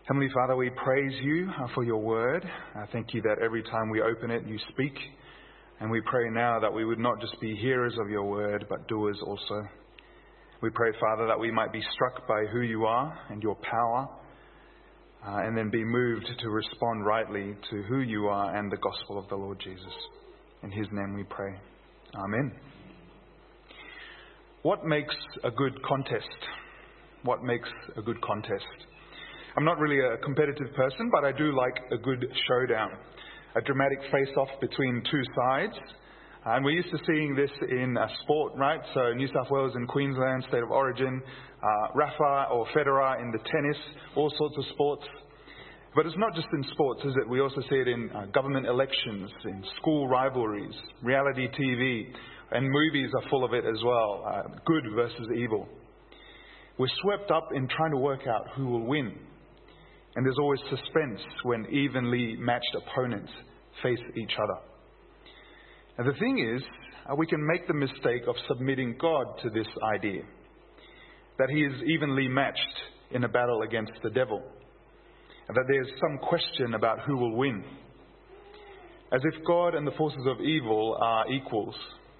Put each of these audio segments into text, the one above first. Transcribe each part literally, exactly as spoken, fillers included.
Heavenly Father, we praise you for your word. I thank you that every time we open it, you speak. And we pray now that we would not just be hearers of your word, but doers also. We pray, Father, that we might be struck by who you are and your power, uh, and then be moved to respond rightly to who you are and the gospel of the Lord Jesus. In his name we pray. Amen. What makes a good contest? What makes a good contest? I'm not really a competitive person, but I do like a good showdown. A dramatic face-off between two sides. And we're used to seeing this in uh, sport, right? So New South Wales and Queensland, state of origin, uh, Rafa or Federer in the tennis, all sorts of sports. But it's not just in sports, is it? We also see it in uh, government elections, in school rivalries, reality T V, and movies are full of it as well. Uh, good versus evil. We're swept up in trying to work out who will win. And there's always suspense when evenly matched opponents face each other. And the thing is, uh, we can make the mistake of submitting God to this idea, that he is evenly matched in a battle against the devil, and that there's some question about who will win, as if God and the forces of evil are equals.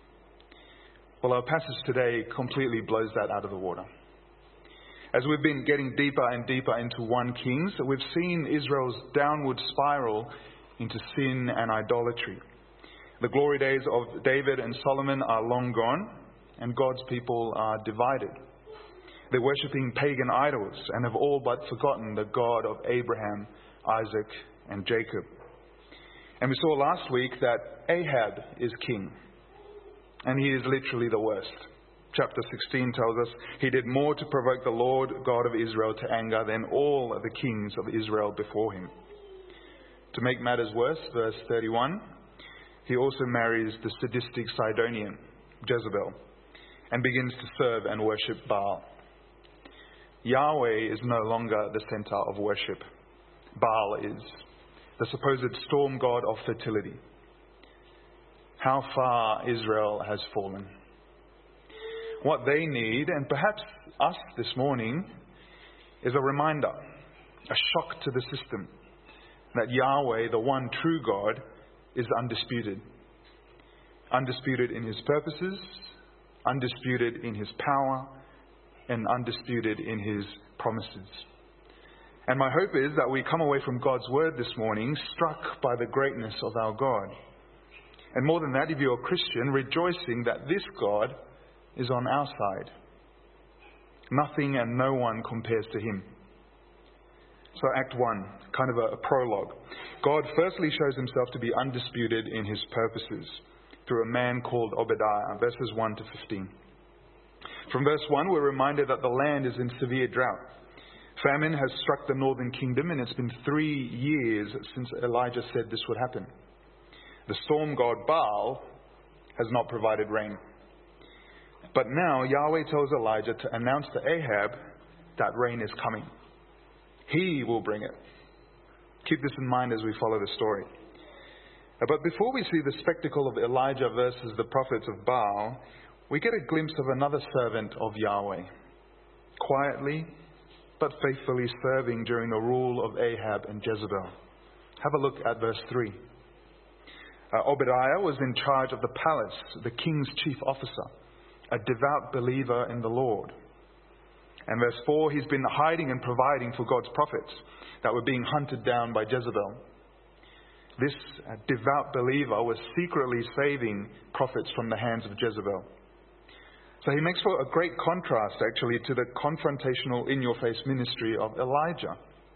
Well, our passage today completely blows that out of the water. As we've been getting deeper and deeper into First Kings, we've seen Israel's downward spiral into sin and idolatry. The glory days of David and Solomon are long gone, and God's people are divided. They're worshipping pagan idols and have all but forgotten the God of Abraham, Isaac, and Jacob. And we saw last week that Ahab is king, and he is literally the worst. Chapter sixteen tells us he did more to provoke the Lord God of Israel to anger than all the kings of Israel before him. To make matters worse, verse thirty-one, he also marries the sadistic Sidonian, Jezebel, and begins to serve and worship Baal. Yahweh is no longer the center of worship. Baal is, the supposed storm god of fertility. How far Israel has fallen. What they need, and perhaps us this morning, is a reminder, a shock to the system, that Yahweh, the one true God, is undisputed. Undisputed in his purposes, undisputed in his power, and undisputed in his promises. And my hope is that we come away from God's word this morning struck by the greatness of our God. And more than that, if you're a Christian, rejoicing that this God is on our side. Nothing and no one compares to him. So Act one, kind of a, a prologue. God firstly shows himself to be undisputed in his purposes through a man called Obadiah, verses one to fifteen. From verse one, we're reminded that the land is in severe drought. Famine has struck the northern kingdom, and it's been three years since Elijah said this would happen. The storm god Baal has not provided rain. But now Yahweh tells Elijah to announce to Ahab that rain is coming. He will bring it. Keep this in mind as we follow the story. But before we see the spectacle of Elijah versus the prophets of Baal, we get a glimpse of another servant of Yahweh, quietly but faithfully serving during the rule of Ahab and Jezebel. Have a look at verse three. Uh, Obadiah was in charge of the palace, the king's chief officer, a devout believer in the Lord. And verse four, he's been hiding and providing for God's prophets that were being hunted down by Jezebel. This uh, devout believer was secretly saving prophets from the hands of Jezebel. So he makes for a great contrast, actually, to the confrontational, in-your-face ministry of Elijah.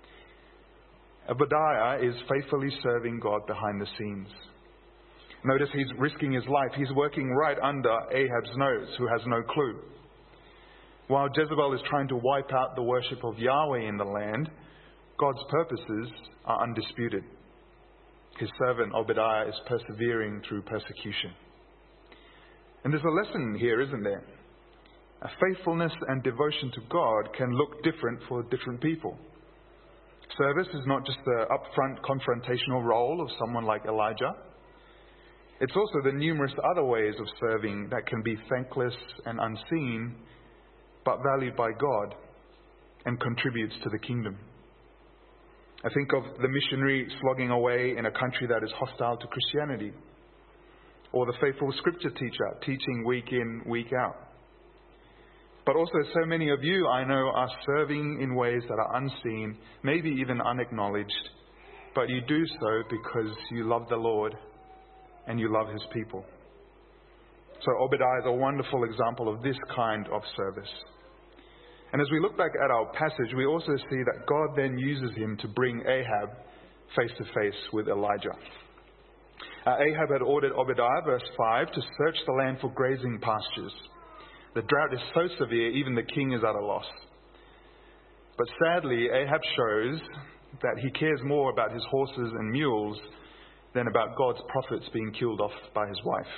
Obadiah is faithfully serving God behind the scenes. Notice he's risking his life. He's working right under Ahab's nose, who has no clue. While Jezebel is trying to wipe out the worship of Yahweh in the land, God's purposes are undisputed. His servant Obadiah is persevering through persecution. And there's a lesson here, isn't there? A faithfulness and devotion to God can look different for different people. Service is not just the upfront confrontational role of someone like Elijah. It's also the numerous other ways of serving that can be thankless and unseen, but valued by God and contributes to the kingdom. I think of the missionary slogging away in a country that is hostile to Christianity, or the faithful scripture teacher teaching week in, week out. But also so many of you I know are serving in ways that are unseen, maybe even unacknowledged, but you do so because you love the Lord and you love His people. So Obadiah is a wonderful example of this kind of service. And as we look back at our passage, we also see that God then uses him to bring Ahab face to face with Elijah. Uh, Ahab had ordered Obadiah, verse five, to search the land for grazing pastures. The drought is so severe, even the king is at a loss. But sadly, Ahab shows that he cares more about his horses and mules than about God's prophets being killed off by his wife.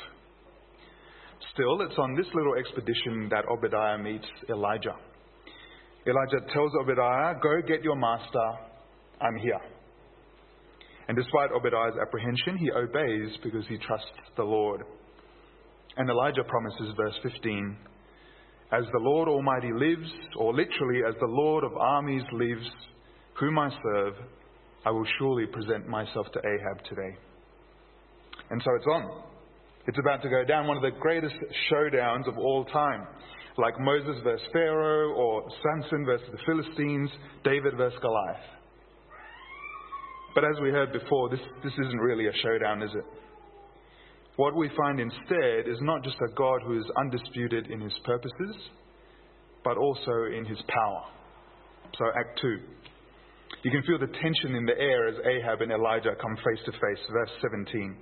Still, it's on this little expedition that Obadiah meets Elijah. Elijah tells Obadiah, "Go get your master, I'm here." And despite Obadiah's apprehension, he obeys because he trusts the Lord. And Elijah promises, verse fifteen, "As the Lord Almighty lives," or literally, "as the Lord of armies lives, whom I serve, I will surely present myself to Ahab today." And so it's on. It's about to go down, one of the greatest showdowns of all time. Like Moses versus Pharaoh, or Samson versus the Philistines, David versus Goliath. But as we heard before, this, this isn't really a showdown, is it? What we find instead is not just a God who is undisputed in his purposes, but also in his power. So Act two. You can feel the tension in the air as Ahab and Elijah come face to face. Verse seventeen.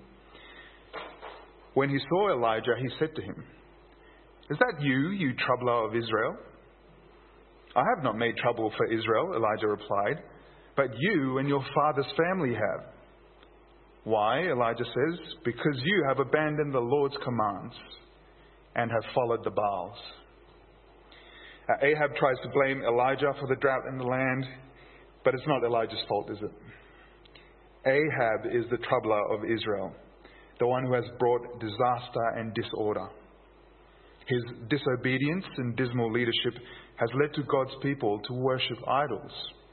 When he saw Elijah, he said to him, "Is that you, you troubler of Israel?" "I have not made trouble for Israel," Elijah replied, "but you and your father's family have." "Why?" Elijah says, "Because you have abandoned the Lord's commands and have followed the Baals." Uh, Ahab tries to blame Elijah for the drought in the land, but it's not Elijah's fault, is it? Ahab is the troubler of Israel, the one who has brought disaster and disorder. His disobedience and dismal leadership has led to God's people to worship idols.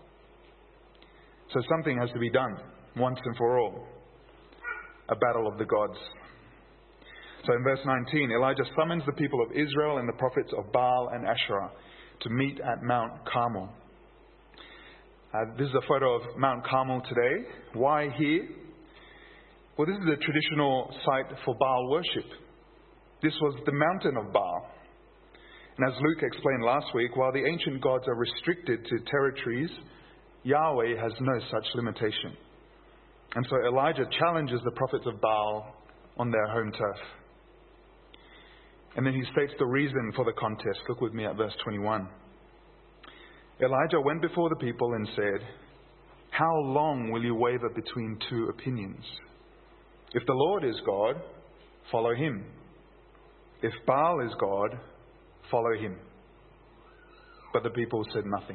So something has to be done, once and for all. A battle of the gods. So in verse nineteen, Elijah summons the people of Israel and the prophets of Baal and Asherah to meet at Mount Carmel. Uh, this is a photo of Mount Carmel today. Why here? Well, this is a traditional site for Baal worship. This was the mountain of Baal. And as Luke explained last week, while the ancient gods are restricted to territories, Yahweh has no such limitation. And so Elijah challenges the prophets of Baal on their home turf. And then he states the reason for the contest. Look with me at verse twenty-one. Elijah went before the people and said, "How long will you waver between two opinions? If the Lord is God, follow him. If Baal is God, follow him." But the people said nothing.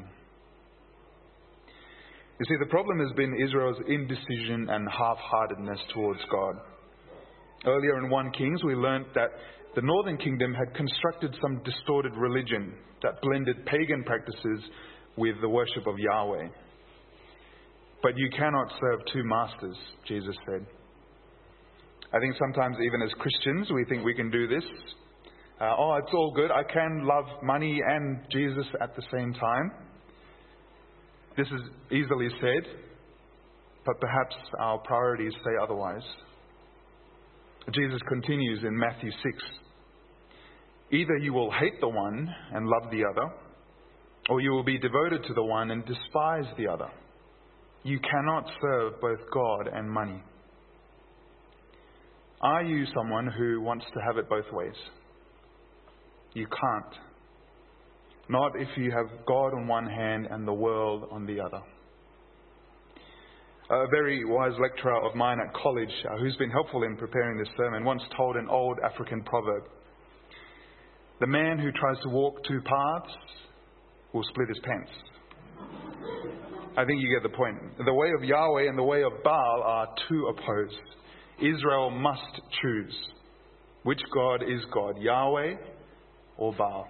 You see, the problem has been Israel's indecision and half-heartedness towards God. Earlier in First Kings, we learnt that the northern kingdom had constructed some distorted religion that blended pagan practices with the worship of Yahweh. But you cannot serve two masters, Jesus said. I think sometimes even as Christians, we think we can do this. Uh, oh, it's all good. I can love money and Jesus at the same time. This is easily said, but perhaps our priorities say otherwise. Jesus continues in Matthew six. Either you will hate the one and love the other, or you will be devoted to the one and despise the other. You cannot serve both God and money. Are you someone who wants to have it both ways? You can't. Not if you have God on one hand and the world on the other. A very wise lecturer of mine at college, uh, who's been helpful in preparing this sermon, once told an old African proverb. The man who tries to walk two paths will split his pants. I think you get the point. The way of Yahweh and the way of Baal are two opposed. Israel must choose. Which God is God, Yahweh or Baal?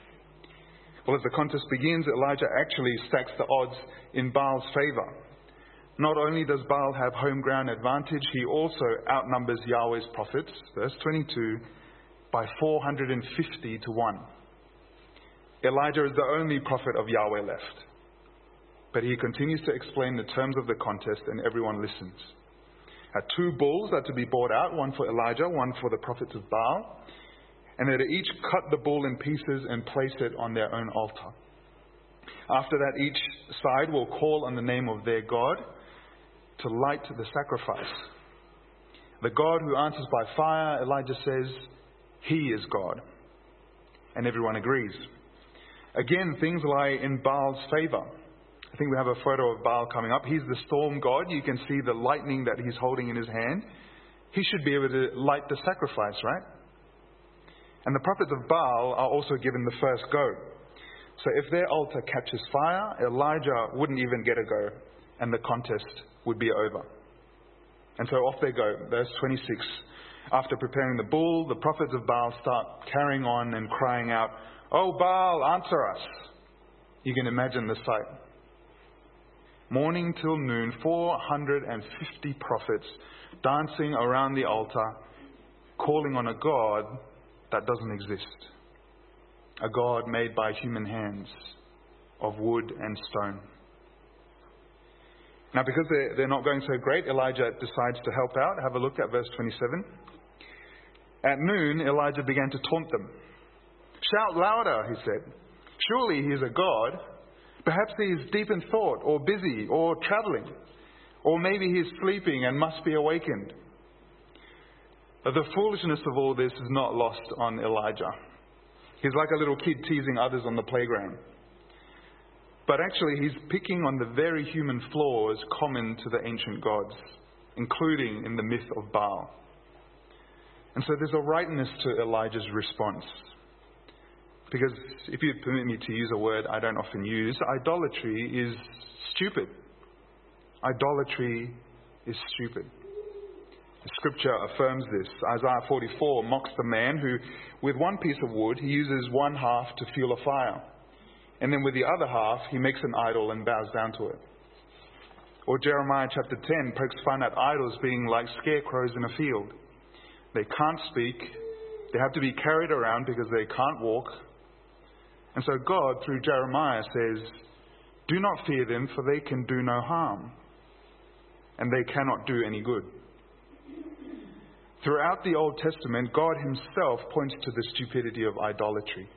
Well, as the contest begins, Elijah actually stacks the odds in Baal's favor. Not only does Baal have home ground advantage, he also outnumbers Yahweh's prophets, verse twenty-two, by four hundred fifty to one. Elijah is the only prophet of Yahweh left. But he continues to explain the terms of the contest, and everyone listens. Uh, two bulls are to be brought out, one for Elijah, one for the prophets of Baal. And they're to each cut the bull in pieces and place it on their own altar. After that, each side will call on the name of their God to light the sacrifice. The God who answers by fire, Elijah says, he is God. And everyone agrees. Again, things lie in Baal's favor. I think we have a photo of Baal coming up. He's the storm god. You can see the lightning that he's holding in his hand. He should be able to light the sacrifice, right? And the prophets of Baal are also given the first go. So if their altar catches fire, Elijah wouldn't even get a go, and the contest would be over. And so off they go. Verse twenty-six. After preparing the bull, the prophets of Baal start carrying on and crying out, "Oh Baal, answer us." You can imagine the sight. Morning till noon, four hundred fifty prophets dancing around the altar, calling on a God that doesn't exist. A God made by human hands, of wood and stone. Now, because they're, they're not going so great, Elijah decides to help out. Have a look at verse twenty-seven. At noon, Elijah began to taunt them. "Shout louder," he said. "Surely he is a god. Perhaps he is deep in thought, or busy, or traveling. Or maybe he is sleeping and must be awakened." The foolishness of all this is not lost on Elijah. He's like a little kid teasing others on the playground. But actually, he's picking on the very human flaws common to the ancient gods, including in the myth of Baal. And so there's a rightness to Elijah's response. Because if you permit me to use a word I don't often use, idolatry is stupid. Idolatry is stupid. The scripture affirms this. Isaiah forty-four mocks the man who, with one piece of wood, he uses one half to fuel a fire. And then with the other half, he makes an idol and bows down to it. Or Jeremiah chapter ten pokes fun at idols being like scarecrows in a field. They can't speak. They have to be carried around because they can't walk. And so God, through Jeremiah, says, "Do not fear them, for they can do no harm. And they cannot do any good." Throughout the Old Testament, God himself points to the stupidity of idolatry.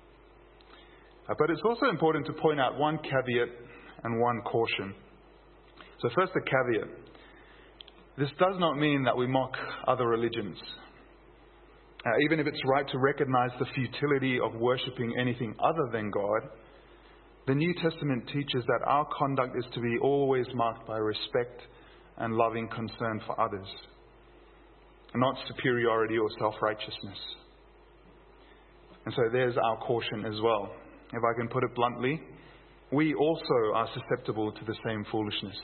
Uh, but it's also important to point out one caveat and one caution. So first, the caveat. This does not mean that we mock other religions. Uh, even if it's right to recognize the futility of worshipping anything other than God, the New Testament teaches that our conduct is to be always marked by respect and loving concern for others, not superiority or self-righteousness. And so there's our caution as well. If I can put it bluntly, we also are susceptible to the same foolishness.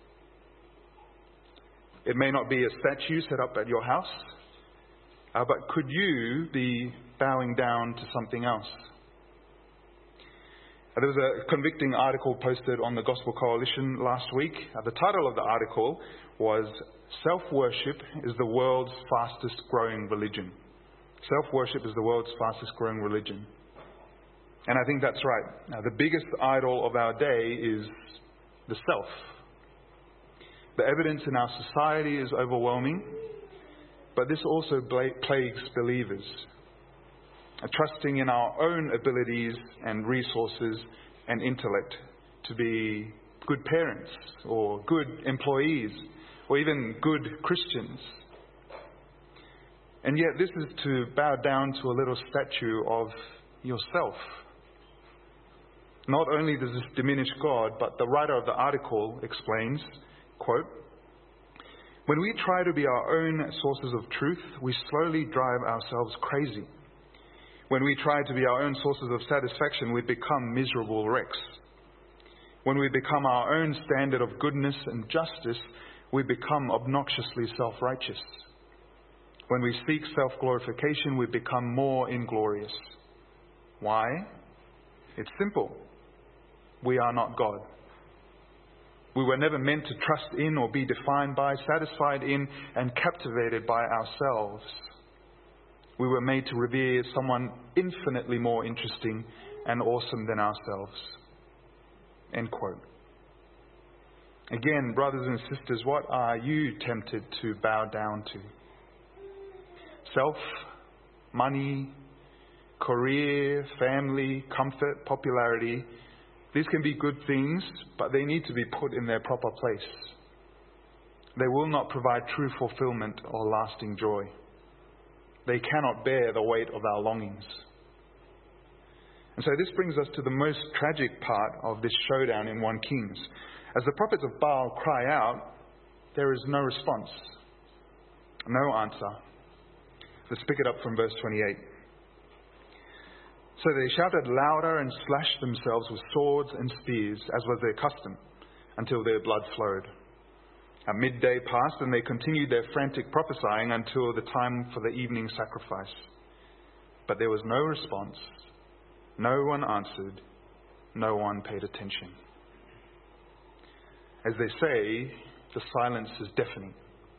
It may not be a statue set up at your house, uh, but could you be bowing down to something else? Uh, there was a convicting article posted on the Gospel Coalition last week. Uh, the title of the article was "Self-Worship is the World's Fastest Growing Religion." Self-worship is the world's fastest growing religion. And I think that's right. Now, the biggest idol of our day is the self. The evidence in our society is overwhelming, but this also plagues believers. Trusting in our own abilities and resources and intellect to be good parents or good employees or even good Christians. And yet this is to bow down to a little statue of yourself. Not only does this diminish God, but the writer of the article explains, quote, "When we try to be our own sources of truth, we slowly drive ourselves crazy. When we try to be our own sources of satisfaction, we become miserable wrecks. When we become our own standard of goodness and justice, we become obnoxiously self-righteous. When we seek self-glorification, we become more inglorious. Why? It's simple. We are not God." We were never meant to trust in or be defined by, satisfied in, and captivated by ourselves. We were made to revere someone infinitely more interesting and awesome than ourselves. End quote. Again, brothers and sisters, what are you tempted to bow down to? Self, money, career, family, comfort, popularity. These can be good things, but they need to be put in their proper place. They will not provide true fulfillment or lasting joy. They cannot bear the weight of our longings. And so this brings us to the most tragic part of this showdown in First Kings. As the prophets of Baal cry out, there is no response, no answer. Let's pick it up from verse twenty-eight. So they shouted louder and slashed themselves with swords and spears, as was their custom, until their blood flowed. At midday passed, and they continued their frantic prophesying until the time for the evening sacrifice. But there was no response. No one answered. No one paid attention. As they say, the silence is deafening.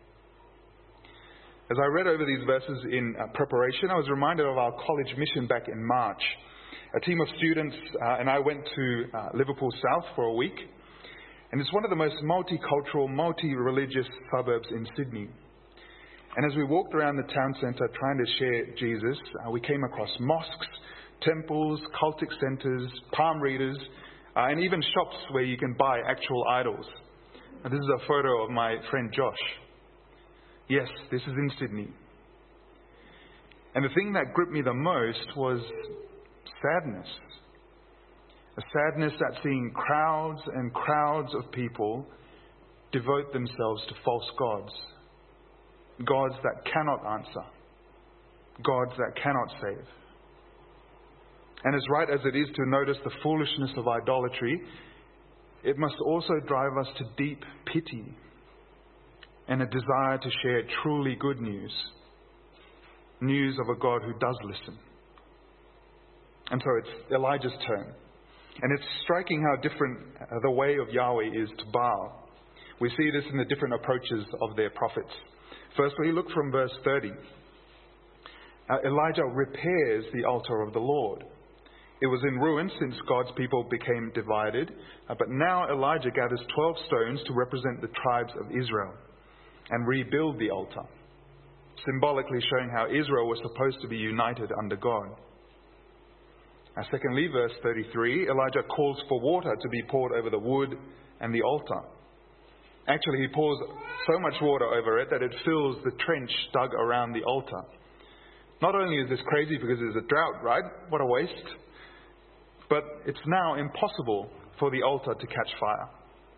As I read over these verses in uh, preparation, I was reminded of our college mission back in March. A team of students uh, and I went to uh, Liverpool South for a week. And it's one of the most multicultural, multi-religious suburbs in Sydney. And as we walked around the town centre trying to share Jesus, uh, we came across mosques, temples, cultic centres, palm readers, uh, and even shops where you can buy actual idols. And this is a photo of my friend Josh. Yes, this is in Sydney. And the thing that gripped me the most was sadness. A sadness at seeing crowds and crowds of people devote themselves to false gods. Gods that cannot answer. Gods that cannot save. And as right as it is to notice the foolishness of idolatry, it must also drive us to deep pity and a desire to share truly good news. News of a God who does listen. And so it's Elijah's turn. And it's striking how different the way of Yahweh is to Baal. We see this in the different approaches of their prophets. Firstly, look from verse thirty. Uh, Elijah repairs the altar of the Lord. It was in ruins since God's people became divided. Uh, but now Elijah gathers twelve stones to represent the tribes of Israel and rebuild the altar, symbolically showing how Israel was supposed to be united under God. Uh, secondly, verse thirty-three, Elijah calls for water to be poured over the wood and the altar. Actually, he pours so much water over it that it fills the trench dug around the altar. Not only is this crazy because there's a drought, right? What a waste. But it's now impossible for the altar to catch fire.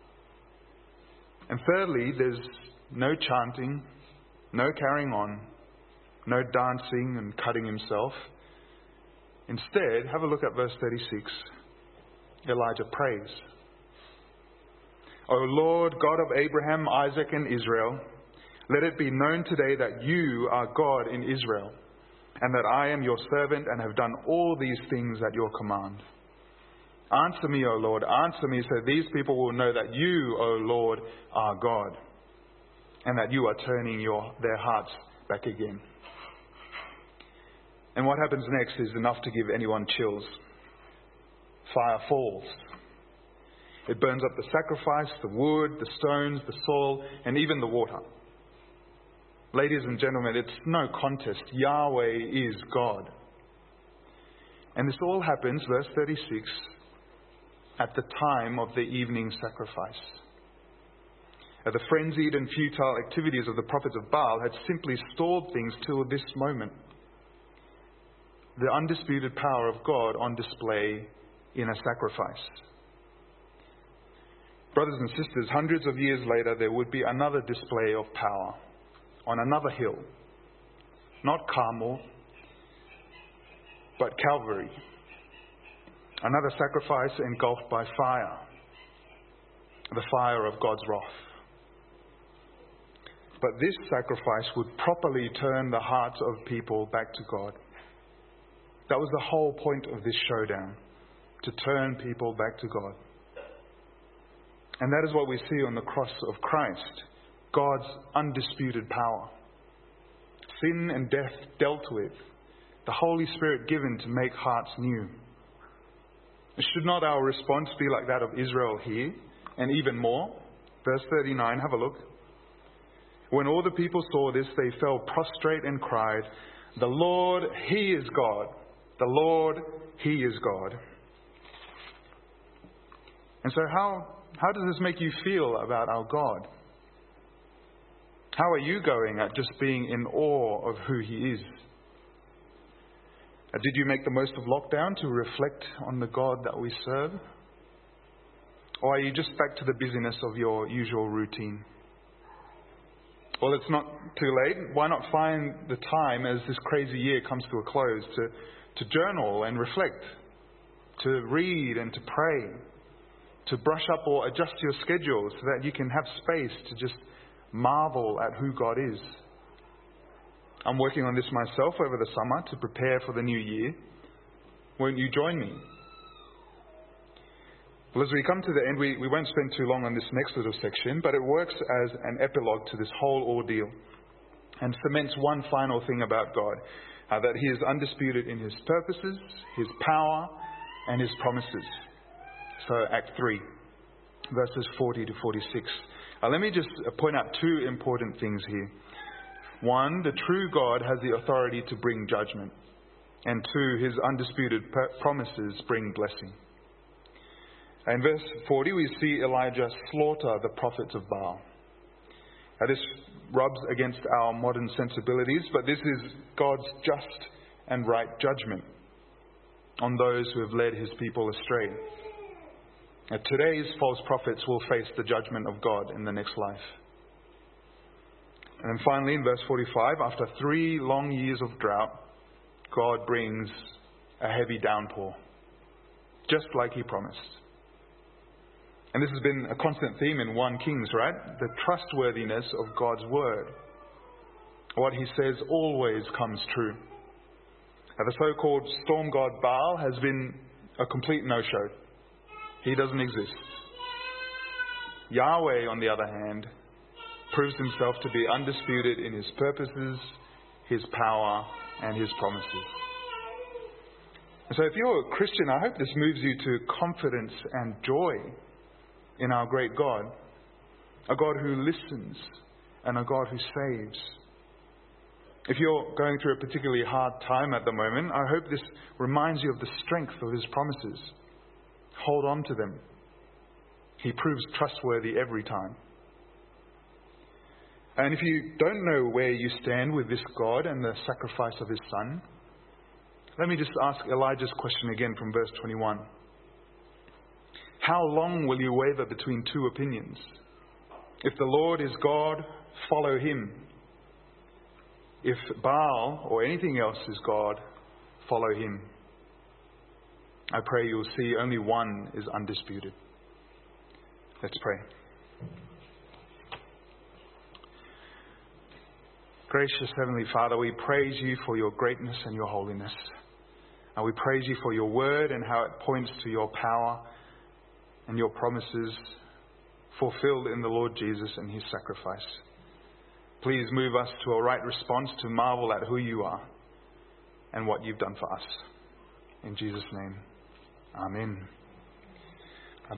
And thirdly, there's no chanting, no carrying on, no dancing and cutting himself. Instead, have a look at verse thirty-six. Elijah prays. O Lord, God of Abraham, Isaac, and Israel, let it be known today that you are God in Israel, and that I am your servant and have done all these things at your command. Answer me, O Lord, answer me, so these people will know that you, O Lord, are God, and that you are turning your their hearts back again. And what happens next is enough to give anyone chills. Fire falls. It burns up the sacrifice, the wood, the stones, the soil, and even the water. Ladies and gentlemen, it's no contest. Yahweh is God. And this all happens, verse thirty-six, at the time of the evening sacrifice. Uh, the frenzied and futile activities of the prophets of Baal had simply stalled things till this moment. The undisputed power of God on display in a sacrifice. Brothers and sisters, hundreds of years later, there would be another display of power on another hill. Not Carmel, but Calvary. Another sacrifice engulfed by fire. The fire of God's wrath. But this sacrifice would properly turn the hearts of people back to God. That was the whole point of this showdown, to turn people back to God. And that is what we see on the cross of Christ, God's undisputed power. Sin and death dealt with, the Holy Spirit given to make hearts new. Should not our response be like that of Israel here, and even more? Verse thirty-nine, have a look. When all the people saw this, they fell prostrate and cried, "The Lord, He is God. The Lord, He is God." And so how, how does this make you feel about our God? How are you going at just being in awe of who He is? Uh, Did you make the most of lockdown to reflect on the God that we serve? Or are you just back to the busyness of your usual routine? Well, it's not too late. Why not find the time as this crazy year comes to a close to, to journal and reflect, to read and to pray, to brush up or adjust your schedule so that you can have space to just marvel at who God is. I'm working on this myself over the summer to prepare for the new year. Won't you join me? Well, as we come to the end, we, we won't spend too long on this next little section, but it works as an epilogue to this whole ordeal and cements one final thing about God, uh, that He is undisputed in His purposes, His power, and His promises. So Act three, verses forty to forty-six. Uh, let me just point out two important things here. One, the true God has the authority to bring judgment. And two, His undisputed per- promises bring blessing. In verse forty, we see Elijah slaughter the prophets of Baal. Now, this rubs against our modern sensibilities, but this is God's just and right judgment on those who have led His people astray. Now, today's false prophets will face the judgment of God in the next life. And then finally, in verse forty-five, after three long years of drought, God brings a heavy downpour, just like He promised. And this has been a constant theme in First Kings, right? The trustworthiness of God's word. What He says always comes true. Now, the so-called storm god Baal has been a complete no-show. He doesn't exist. Yahweh, on the other hand, proves Himself to be undisputed in His purposes, His power, and His promises. And so if you're a Christian, I hope this moves you to confidence and joy in our great God, a God who listens and a God who saves. If you're going through a particularly hard time at the moment, I hope this reminds you of the strength of His promises. Hold on to them. He proves trustworthy every time. And if you don't know where you stand with this God and the sacrifice of His Son, let me just ask Elijah's question again from verse twenty-one. How long will you waver between two opinions? If the Lord is God, follow Him. If Baal or anything else is God, follow Him. I pray you'll see only one is undisputed. Let's pray. Gracious Heavenly Father, we praise You for Your greatness and Your holiness. And we praise You for Your word and how it points to Your power and Your promises fulfilled in the Lord Jesus and His sacrifice. Please move us to a right response to marvel at who You are and what You've done for us. In Jesus' name, Amen.